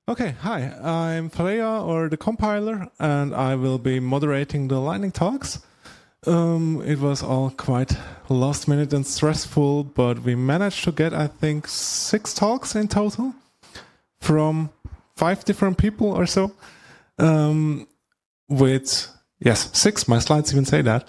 Okay, hi, I'm Freya, or the compiler, and I will be moderating the Lightning talks. It was all quite last minute and stressful, but we managed to get, I think, 6 talks in total from 5 different people or so. Yes, 6, my slides even say that,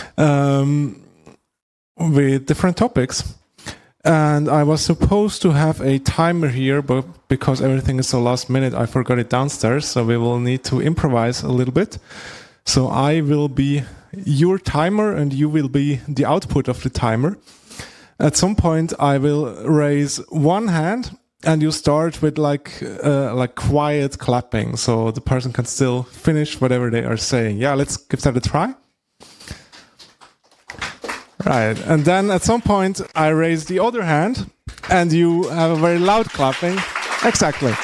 with different topics. And I was supposed to have a timer here, but because everything is so last minute, I forgot it downstairs, so we will need to improvise a little bit. So I will be your timer, and you will be the output of the timer. At some point, I will raise one hand, and you start with like quiet clapping, so the person can still finish whatever they are saying. Yeah, let's give that a try. Right, and then at some point I raise the other hand, and you have a very loud clapping. Exactly.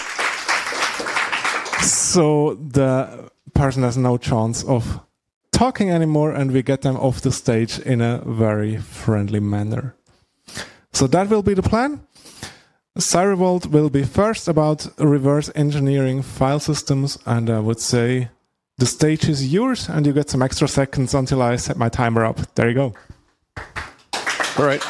So the person has no chance of talking anymore, and we get them off the stage in a very friendly manner. So that will be the plan. CyberVault will be first about reverse engineering file systems, and I would say the stage is yours, and you get some extra seconds until I set my timer up. There you go. All right.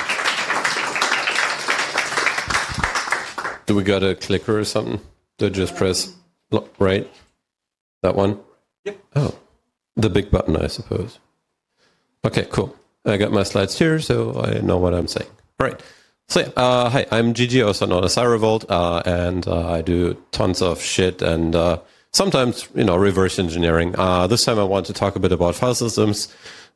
Do we got a clicker or something? To just press right? That one? Yep. Oh, the big button, I suppose. Okay, cool. I got my slides here, so I know what I'm saying. Right. So yeah, hi, I'm Gigi, also known as CyberVault, and I do tons of shit and sometimes, reverse engineering. This time I want to talk a bit about file systems.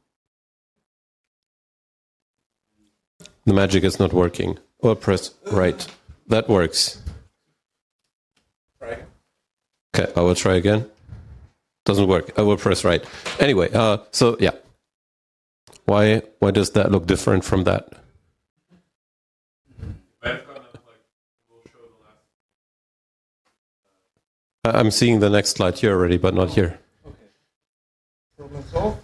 The magic is not working. Or press right. That works. Right. Okay, I will try again. Doesn't work. I will press right. Anyway, so yeah. Why does that look different from that? I'm seeing the next slide here already, but not here. Okay. Problem solved.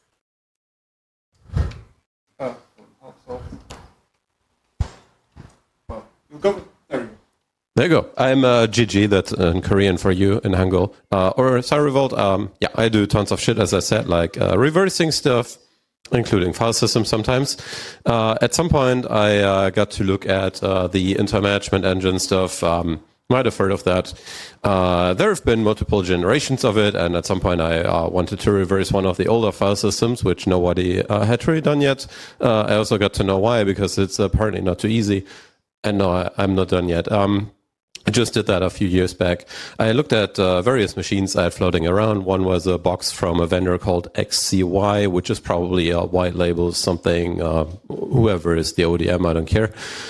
There you go. I'm Gigi, that's in Korean for you, in Hangul. Or CyberVault, yeah, I do tons of shit, as I said, like reversing stuff, including file systems sometimes. At some point, I got to look at the inter-management engine stuff. Might have heard of that. There have been multiple generations of it, and at some point I wanted to reverse one of the older file systems, which nobody had really done yet. I also got to know why, because it's apparently not too easy. And no, I'm not done yet. I just did that a few years back. I looked at various machines I had floating around. One was a box from a vendor called XCY, which is probably a white label something, whoever is the ODM, I don't care.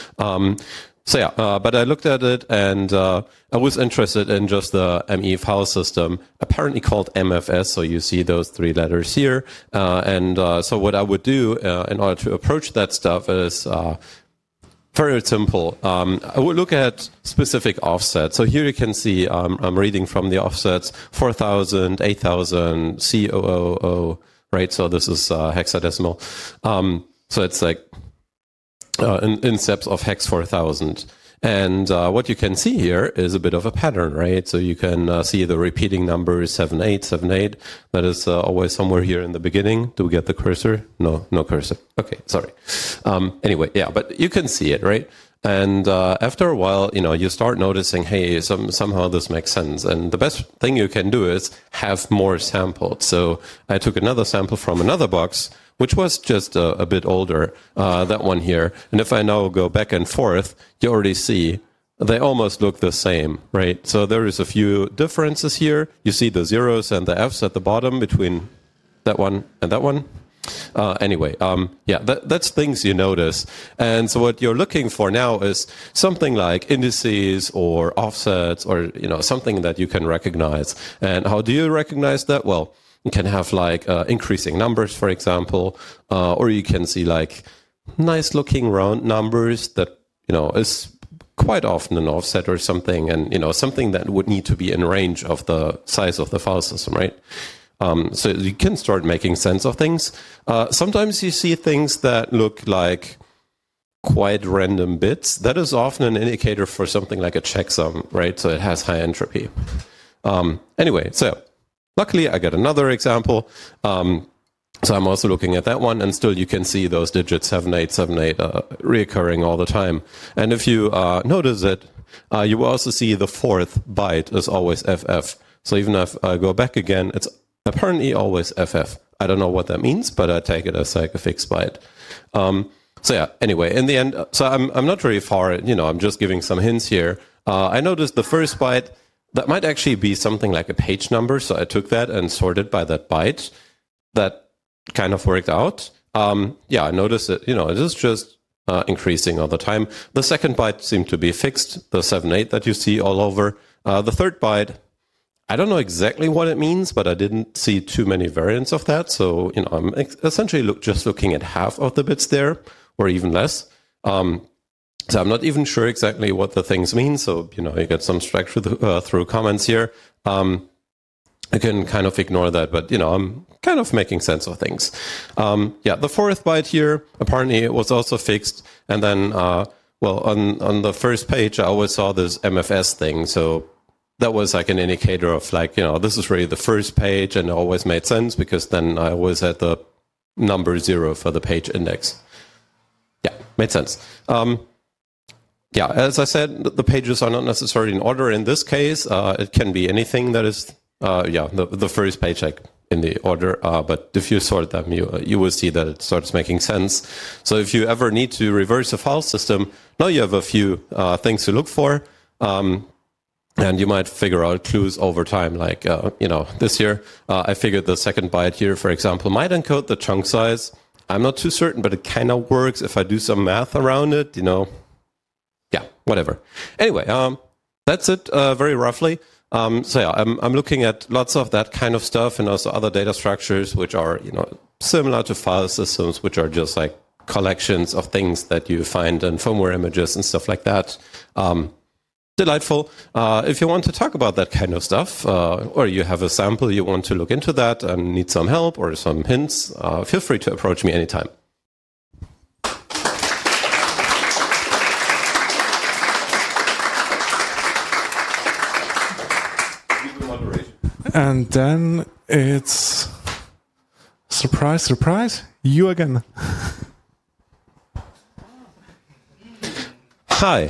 So yeah, but I looked at it, and I was interested in just the ME file system, apparently called MFS, so you see those 3 letters here. So what I would do in order to approach that stuff is very simple. I would look at specific offsets. So here you can see I'm reading from the offsets 4000, 8000, C000, right? So this is hexadecimal. So it's like in steps of hex 4000. And what you can see here is a bit of a pattern, right? So you can see the repeating numbers 7878. That is always somewhere here in the beginning. Do we get the cursor? No cursor. Okay, sorry. Anyway, yeah, but you can see it, right? And after a while, you start noticing, hey, somehow this makes sense. And the best thing you can do is have more samples. So I took another sample from another box, which was just a bit older, that one here. And if I now go back and forth, you already see they almost look the same, right? So there is a few differences here. You see the zeros and the Fs at the bottom between that one and that one. Anyway, yeah, that's things you notice. And so what you're looking for now is something like indices or offsets or, something that you can recognize. And how do you recognize that? Well, you can have like increasing numbers, for example, or you can see like nice looking round numbers that, is quite often an offset or something, and, something that would need to be in range of the size of the file system, right? So you can start making sense of things. Sometimes you see things that look like quite random bits, that is often an indicator for something like a checksum, right? So it has high entropy. Anyway, so luckily I got another example. So I'm also looking at that one, and still you can see those digits 7878 reoccurring all the time. And if you notice it, you will also see the fourth byte is always FF. So even if I go back again, it's apparently always FF. I don't know what that means, but I take it as like a fixed byte. So yeah, anyway, in the end, so I'm not very far, I'm just giving some hints here. I noticed the first byte, that might actually be something like a page number. So I took that and sorted by that byte. That kind of worked out. I noticed that, it is just increasing all the time. The second byte seemed to be fixed, the 78 that you see all over. The third byte, I don't know exactly what it means, but I didn't see too many variants of that. So, I'm essentially just looking at half of the bits there, or even less. So I'm not even sure exactly what the things mean. So, you get some structure through comments here. I can kind of ignore that, but, I'm kind of making sense of things. The fourth byte here, apparently it was also fixed. And then, on the first page, I always saw this MFS thing. So that was like an indicator of like, this is really the first page, and it always made sense because then I always had the number 0 for the page index. Yeah, made sense. As I said, the pages are not necessarily in order in this case. It can be anything that is, the first page like in the order. But if you sort them, you will see that it starts making sense. So if you ever need to reverse a file system, now you have a few things to look for. And you might figure out clues over time. Like, this year, I figured the second byte here, for example, might encode the chunk size. I'm not too certain, but it kind of works if I do some math around it, whatever. Anyway, that's it very roughly. I'm looking at lots of that kind of stuff and also other data structures, which are, similar to file systems, which are just like collections of things that you find in firmware images and stuff like that. Delightful. If you want to talk about that kind of stuff, or you have a sample you want to look into that and need some help or some hints, feel free to approach me anytime. And then it's surprise, surprise, you again. Hi.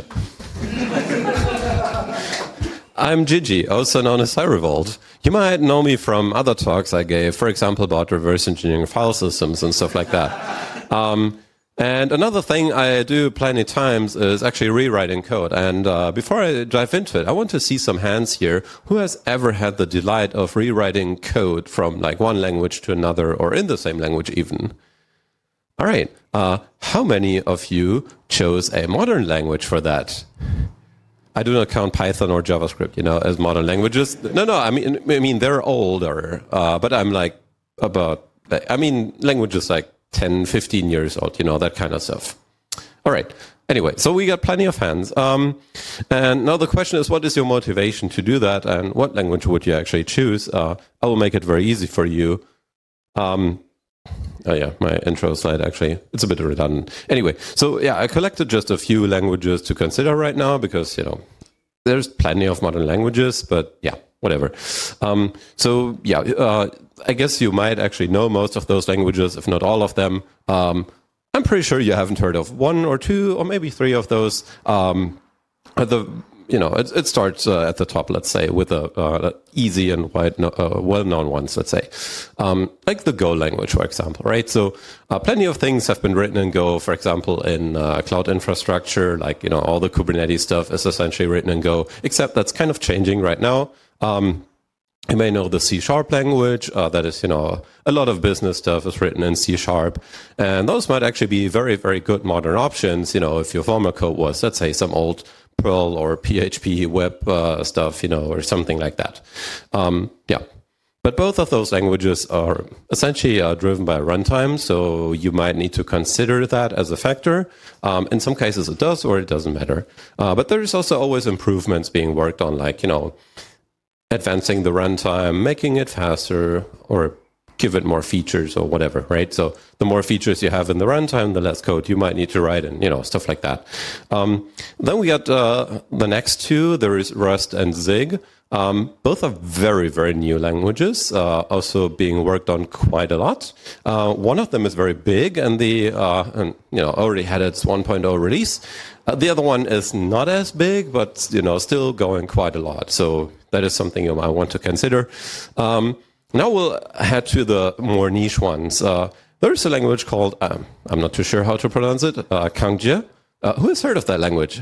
I'm Gigi, also known as CyRevolt. You might know me from other talks I gave, for example, about reverse engineering file systems and stuff like that. And another thing I do plenty times is actually rewriting code. And before I dive into it, I want to see some hands here. Who has ever had the delight of rewriting code from like one language to another, or in the same language even? All right. How many of you chose a modern language for that? I do not count Python or JavaScript, as modern languages. No, I mean they're older, but I'm like languages like 10, 15 years old, that kind of stuff. All right. Anyway, so we got plenty of hands. And now the question is, what is your motivation to do that? And what language would you actually choose? I will make it very easy for you. My intro slide, actually, it's a bit redundant. Anyway, so I collected just a few languages to consider right now because, there's plenty of modern languages, but whatever. I guess you might actually know most of those languages, if not all of them. I'm pretty sure you haven't heard of one or two or maybe three of those. It starts at the top, let's say, with the easy and well-known ones, let's say. Like the Go language, for example, right? So plenty of things have been written in Go, for example, in cloud infrastructure, like, all the Kubernetes stuff is essentially written in Go, except that's kind of changing right now. You may know the C# language, that is, a lot of business stuff is written in C#. And those might actually be very, very good modern options, if your former code was, let's say, some old Perl or PHP web stuff, or something like that. But both of those languages are essentially driven by runtime, so you might need to consider that as a factor. In some cases it does or it doesn't matter. But there's also always improvements being worked on, like, advancing the runtime, making it faster, or give it more features or whatever, right? So the more features you have in the runtime, the less code you might need to write and, stuff like that. Then we got the next two. There is Rust and Zig. Both are very, very new languages, also being worked on quite a lot. One of them is very big and already had its 1.0 release. The other one is not as big, but, still going quite a lot. So that is something you might want to consider. Now we'll head to the more niche ones. There is a language called, I'm not too sure how to pronounce it, Kangjie. Who has heard of that language?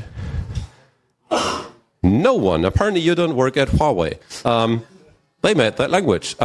No one. Apparently you don't work at Huawei. They made that language.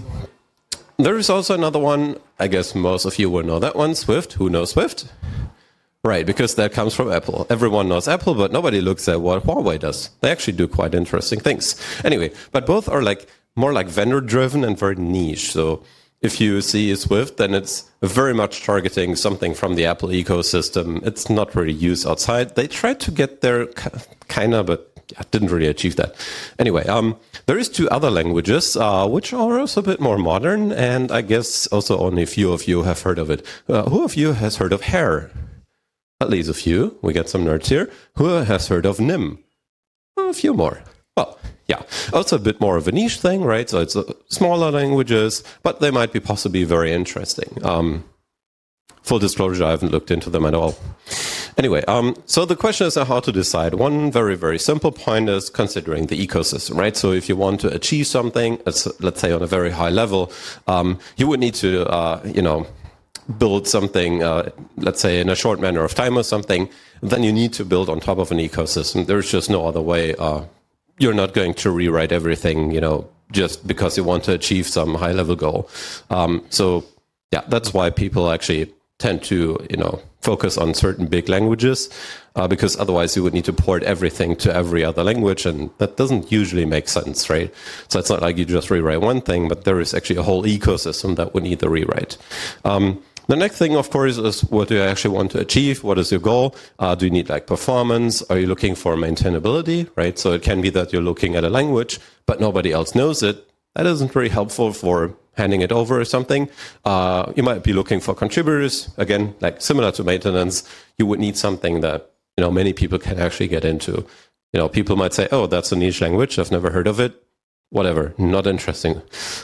There is also another one, I guess most of you will know that one, Swift. Who knows Swift? Right, because that comes from Apple. Everyone knows Apple, but nobody looks at what Huawei does. They actually do quite interesting things. Anyway, but both are more like vendor-driven and very niche. So if you see Swift, then it's very much targeting something from the Apple ecosystem. It's not really used outside. They tried to get there, kind of, but didn't really achieve that. Anyway, there is two other languages, which are also a bit more modern, and I guess also only a few of you have heard of it. Who of you has heard of Hair? At least a few. We got some nerds here. Who has heard of Nim? A few more. Well, yeah, also a bit more of a niche thing, right? So it's smaller languages, but they might be possibly very interesting. Full disclosure, I haven't looked into them at all. Anyway, so the question is how to decide. One very, very simple point is considering the ecosystem, right? So if you want to achieve something, let's say on a very high level, you would need to, build something, let's say in a short manner of time or something, then you need to build on top of an ecosystem. There's just no other way. You're not going to rewrite everything, just because you want to achieve some high level goal. So yeah, that's why people actually tend to, focus on certain big languages, because otherwise you would need to port everything to every other language, and that doesn't usually make sense, right? So it's not like you just rewrite one thing, but there is actually a whole ecosystem that would need the rewrite. The next thing, of course, is what do you actually want to achieve? What is your goal? Do you need performance? Are you looking for maintainability, right? So it can be that you're looking at a language, but nobody else knows it. That isn't very helpful for handing it over or something. You might be looking for contributors. Again, similar to maintenance, you would need something that, many people can actually get into. People might say, oh, that's a niche language. I've never heard of it. Whatever, not interesting.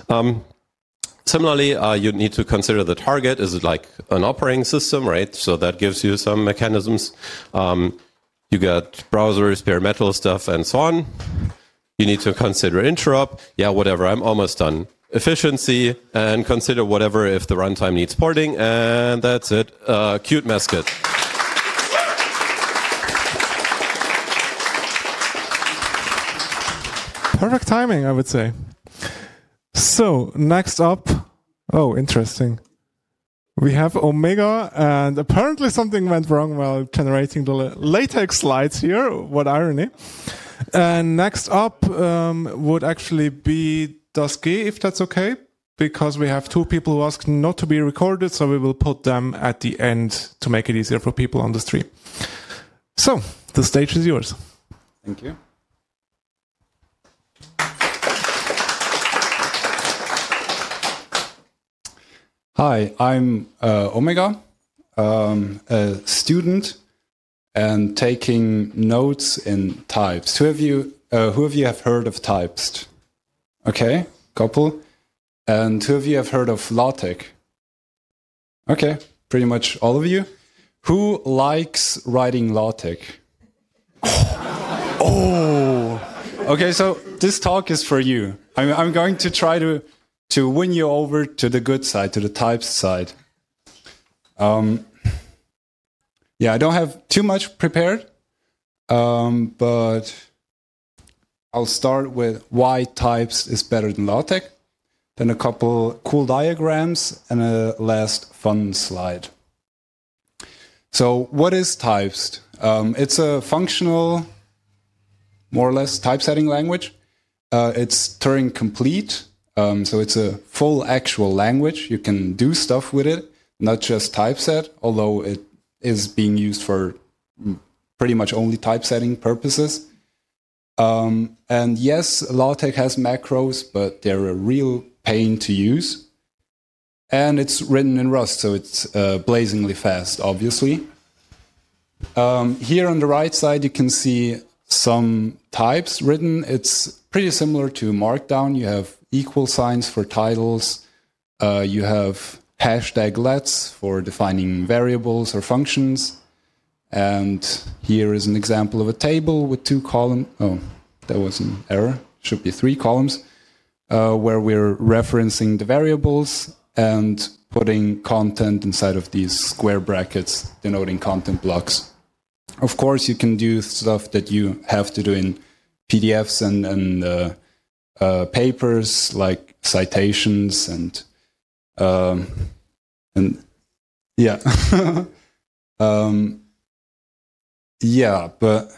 Similarly, you need to consider the target. Is it like an operating system, right? So that gives you some mechanisms. You got browsers, bare metal stuff, and so on. You need to consider interop. Yeah, whatever, I'm almost done. Efficiency, and consider whatever if the runtime needs porting, and that's it. Cute mascot. Perfect timing, I would say. So, next up, interesting. We have Omega, and apparently something went wrong while generating the LaTeX slides here. What irony. And next up would actually be Dasge, if that's okay, because we have two people who asked not to be recorded, so we will put them at the end to make it easier for people on the stream. So, the stage is yours. Thank you. Hi, I'm Omega, a student and taking notes in Typest. Who of you have heard of Typest? Okay, couple. And who of you have heard of LaTeX? Okay, pretty much all of you. Who likes writing LaTeX? Oh! Okay, so this talk is for you. I'm going to try to win you over to the good side, to the Typest side. Yeah, I don't have too much prepared, but I'll start with why Typest is better than LaTeX, then a couple cool diagrams, and a last fun slide. So what is Typest? It's a functional, more or less, typesetting language. It's Turing complete. So it's a full actual language. You can do stuff with it, not just typeset, although it is being used for pretty much only typesetting purposes. And yes, LaTeX has macros, but they're a real pain to use. And it's written in Rust, so it's blazingly fast, obviously. Here on the right side, you can see some types written. It's pretty similar to Markdown. You have equal signs for titles. You have #lets for defining variables or functions. And here is an example of a table with 2 columns. Oh, that was an error. Should be 3 columns, where we're referencing the variables and putting content inside of these square brackets denoting content blocks. Of course, you can do stuff that you have to do in PDFs and papers, like citations and yeah. Yeah, but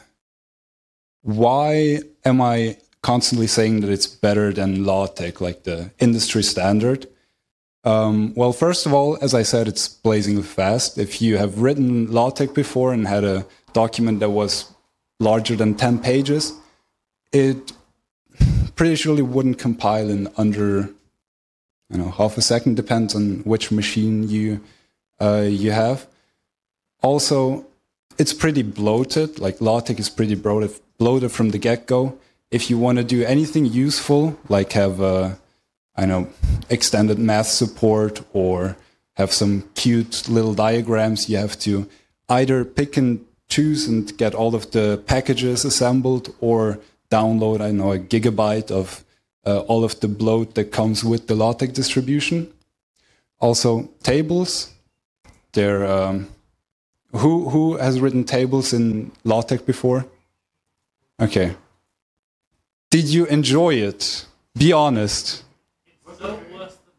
why am I constantly saying that it's better than LaTeX, like the industry standard? Well, first of all, as I said, it's blazingly fast. If you have written LaTeX before and had a document that was larger than 10 pages, it pretty surely wouldn't compile in under, half a second. Depends on which machine you have. Also, it's pretty bloated. Like LaTeX is pretty bloated from the get-go. If you want to do anything useful, like have extended math support or have some cute little diagrams, you have to either pick and choose and get all of the packages assembled or download, a gigabyte of all of the bloat that comes with the LaTeX distribution. Also, tables. They're who has written tables in LaTeX before? Okay. Did you enjoy it? Be honest. It's no worse than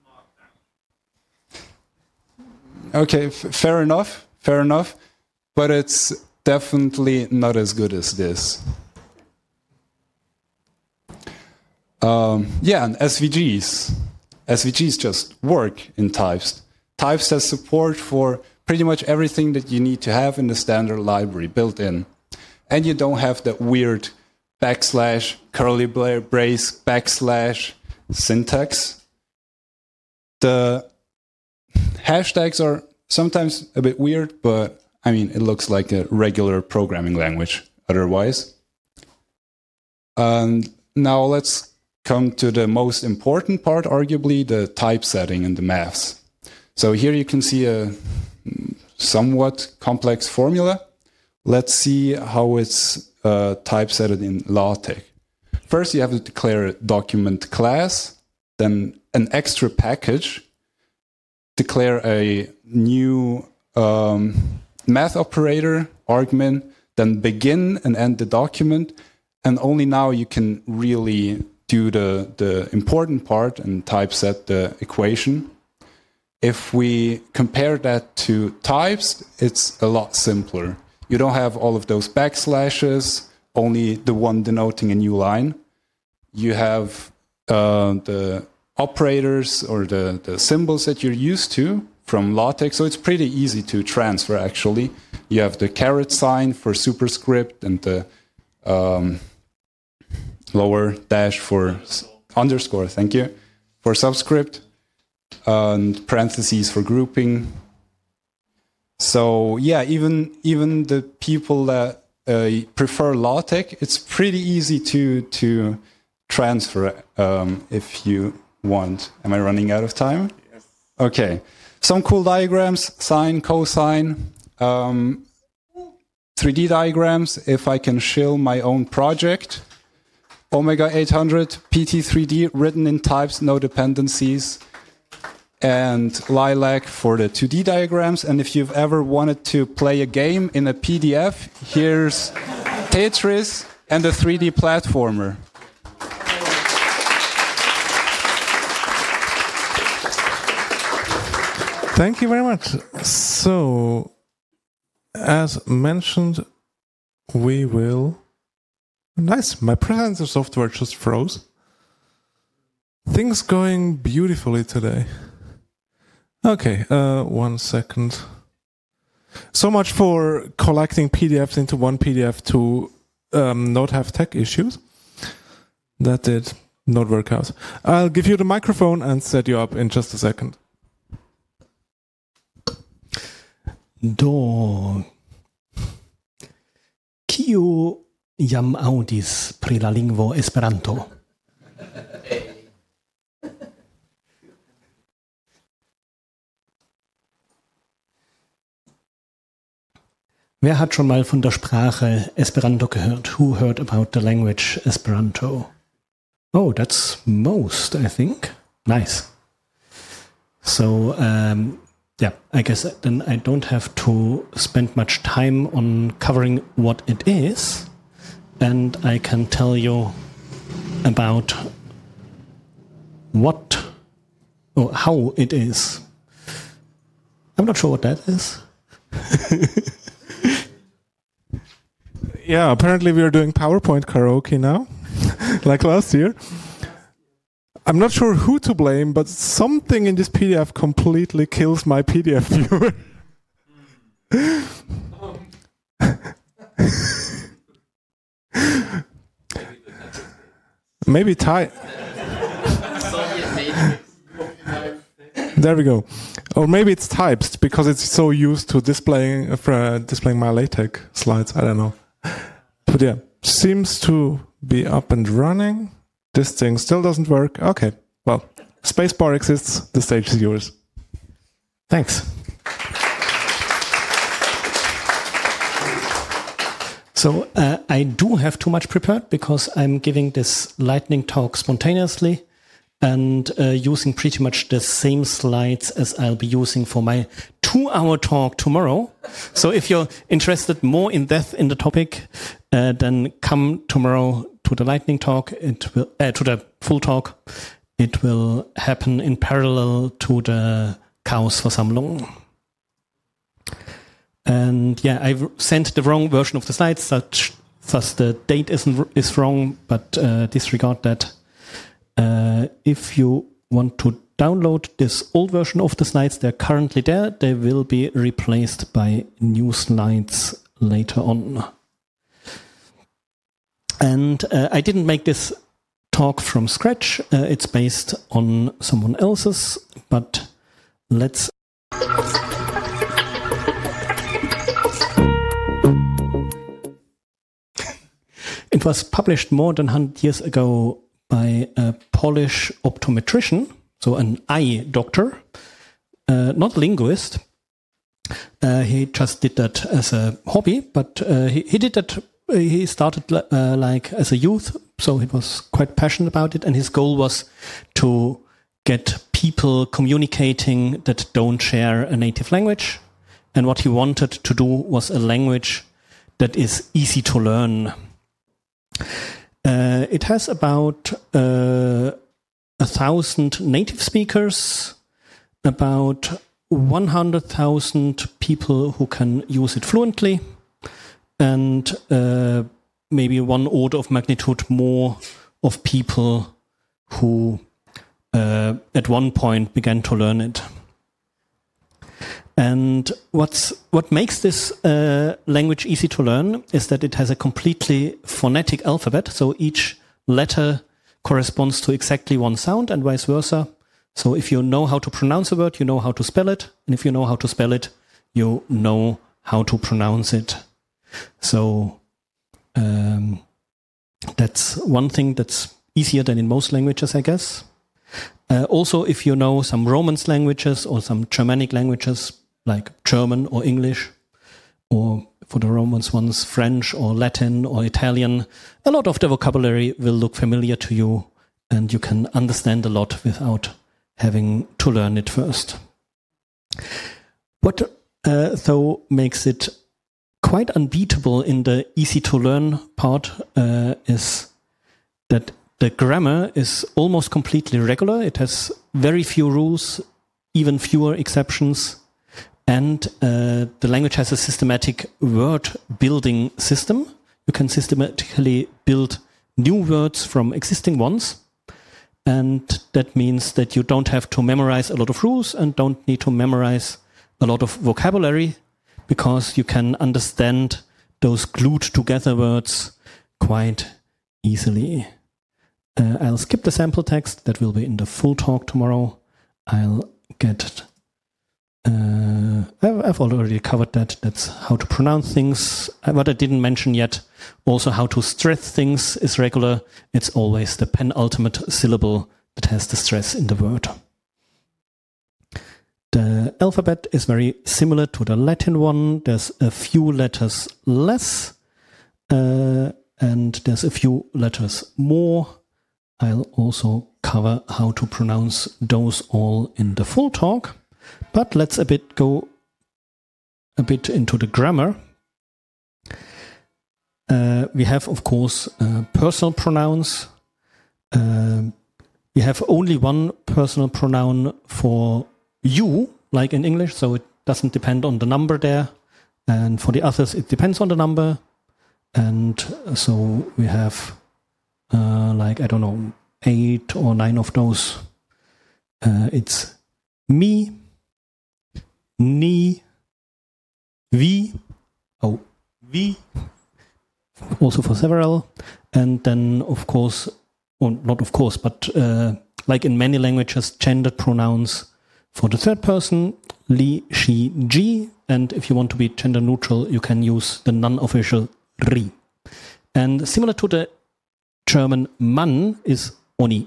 Markdown. Okay, fair enough. But it's definitely not as good as this. And SVGs. SVGs just work in Types. Types has support for pretty much everything that you need to have in the standard library built in. And you don't have that weird / curly brace / syntax. The hashtags are sometimes a bit weird, but it looks like a regular programming language otherwise. And now let's come to the most important part, arguably, the typesetting and the maths. So here you can see a somewhat complex formula. Let's see how it's typesetted in LaTeX. First, you have to declare a document class, then an extra package, declare a new math operator, argmin, then begin and end the document, and only now you can really do the important part and typeset the equation. If we compare that to types, it's a lot simpler. You don't have all of those backslashes, only the one denoting a new line. You have the operators or the symbols that you're used to from LaTeX, so it's pretty easy to transfer, actually. You have the caret sign for superscript and the lower dash for underscore, thank you, for subscript, and parentheses for grouping. So yeah, even the people that prefer LaTeX, it's pretty easy to transfer if you want. Am I running out of time? Yes. Okay. Some cool diagrams, sine, cosine, 3D diagrams, if I can shill my own project. Omega 800, PT3D, written in types, no dependencies. And Lilac for the 2D diagrams. And if you've ever wanted to play a game in a PDF, here's Tetris and a 3D platformer. Thank you very much. So, as mentioned, we will... Nice, my presenter software just froze. Things going beautifully today. Okay, 1 second. So much for collecting PDFs into one PDF to not have tech issues. That did not work out. I'll give you the microphone and set you up in just a second. Do. Kiu jam audis pri la lingvo Esperanto? Wer hat schon mal von der Sprache Esperanto gehört? Who heard about the language Esperanto? Oh, that's most, I think. Nice. So, yeah, I guess then I don't have to spend much time on covering what it is. And I can tell you about what or how it is. I'm not sure what that is. Yeah, apparently we are doing PowerPoint karaoke now, like last year. I'm not sure who to blame, but something in this PDF completely kills my PDF viewer. Maybe type. There we go. Or maybe it's types because it's so used to displaying my LaTeX slides. I don't know. But yeah, seems to be up and running. This thing still doesn't work. Okay, well, spacebar exists. The stage is yours. Thanks. So I do have too much prepared because I'm giving this lightning talk spontaneously and using pretty much the same slides as I'll be using for my 2-hour talk tomorrow. So if you're interested more in depth in the topic, then come tomorrow to the lightning talk. It will to the full talk. It will happen in parallel to the Chaosversammlung. And yeah, I've sent the wrong version of the slides, thus the date is wrong, but disregard that. If you want to download this old version of the slides, they're currently there. They will be replaced by new slides later on. And I didn't make this talk from scratch. It's based on someone else's, but let's... It was published more than 100 years ago by a Polish optometrician, so an eye doctor, not a linguist. He just did that as a hobby, but he did that. He started like as a youth, so he was quite passionate about it, and his goal was to get people communicating that don't share a native language. And what he wanted to do was a language that is easy to learn. It has about 1,000 native speakers, about 100,000 people who can use it fluently, and maybe one order of magnitude more of people who at one point began to learn it. And what makes this language easy to learn is that it has a completely phonetic alphabet. So each letter corresponds to exactly one sound and vice versa. So if you know how to pronounce a word, you know how to spell it. And if you know how to spell it, you know how to pronounce it. So that's one thing that's easier than in most languages, I guess. Also, if you know some Romance languages or some Germanic languages, like German or English, or for the Romance ones, French or Latin or Italian, a lot of the vocabulary will look familiar to you, and you can understand a lot without having to learn it first. What though makes it quite unbeatable in the easy to learn part is that the grammar is almost completely regular. It has very few rules, even fewer exceptions. And the language has a systematic word building system. You can systematically build new words from existing ones. And that means that you don't have to memorize a lot of rules and don't need to memorize a lot of vocabulary, because you can understand those glued together words quite easily. I'll skip the sample text. That will be in the full talk tomorrow. I'll get I've already covered that. That's how to pronounce things. What I didn't mention yet, also how to stress things is regular. It's always the penultimate syllable that has the stress in the word. The alphabet is very similar to the Latin one. There's a few letters less, and there's a few letters more. I'll also cover how to pronounce those all in the full talk. But let's go a bit into the grammar. We have, of course, personal pronouns. We have only one personal pronoun for you, like in English, so it doesn't depend on the number there. And for the others, it depends on the number. And so we have, 8 or 9 of those. It's me, ni, we, also for several. And then, of course, or not of course, but like in many languages, gendered pronouns for the third person, li, she, ji. And if you want to be gender neutral, you can use the non-official ri. And similar to the German Mann is oni.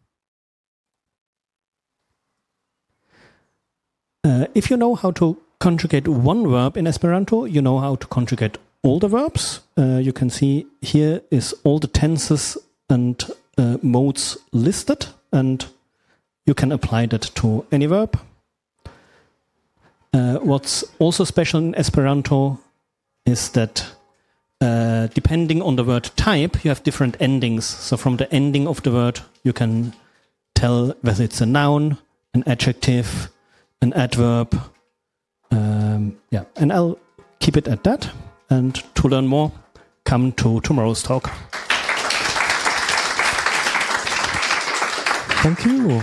If you know how to conjugate one verb in Esperanto, you know how to conjugate all the verbs. You can see here is all the tenses and modes listed, and you can apply that to any verb. What's also special in Esperanto is that depending on the word type, you have different endings. So from the ending of the word, you can tell whether it's a noun, an adjective, an adverb. And I'll keep it at that. And to learn more, come to tomorrow's talk. Thank you.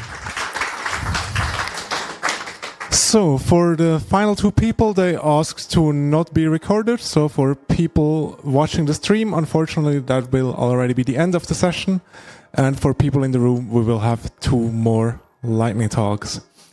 So for the final 2 people, they asked to not be recorded. So for people watching the stream, unfortunately, that will already be the end of the session. And for people in the room, we will have 2 more lightning talks.